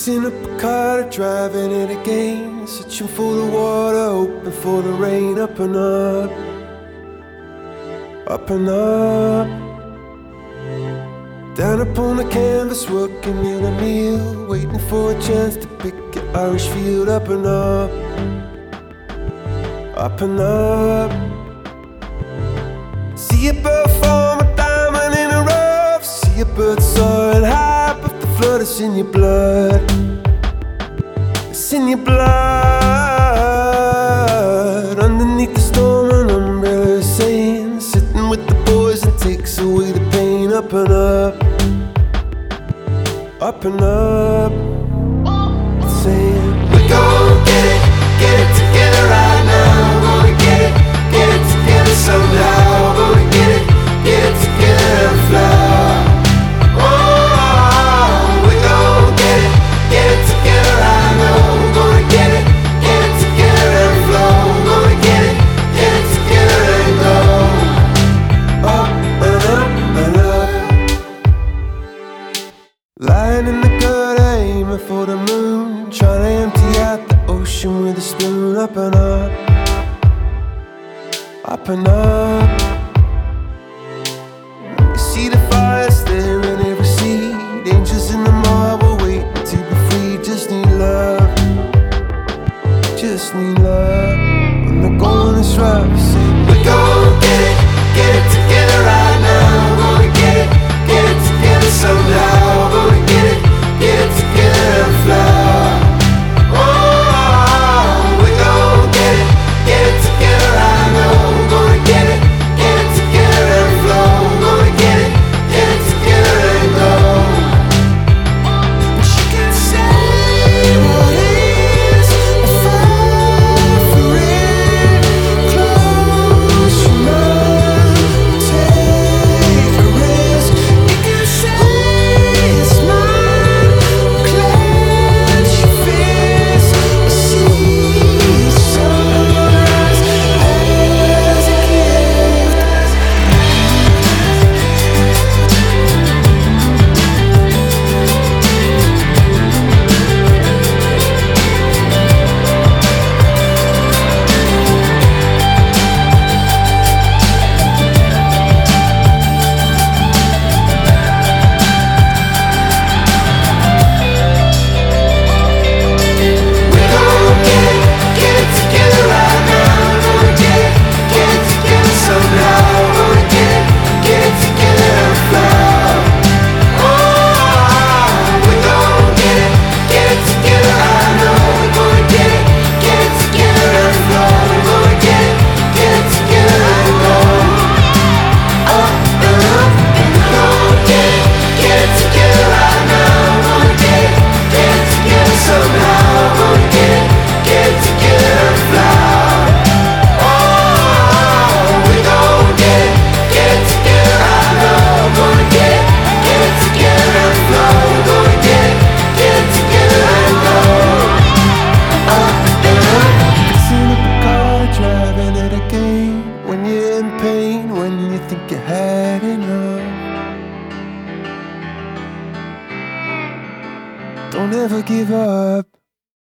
Fixing up a car, driving it again, searching for the water, hoping for the rain. Up and up, up and up. Down upon the canvas, working in a meal, waiting for a chance to pick an Irish field. Up and up, up and up. See a bird form a diamond in a rough. See a bird soaring high, but the flood is in your blood. It's in your blood. Underneath the storm, an umbrella is saying, sitting with the boys and takes away the pain. Up and up, up and up. It's saying, we're gonna get it together right now. We're gonna get it together somehow. We're gonna get it together and fly. Oh, we're gonna get it together right now. We're gonna get it together and flow. We're gonna get it together and go up and up and up. Lying in the gutter, aiming for the moon, trying to empty out the ocean with a spoon. Up and up, up and up. You see the fires there in every seed, angels in the marble waiting to be free. Just need love, just need love. When the going is rough, say, we're gonna get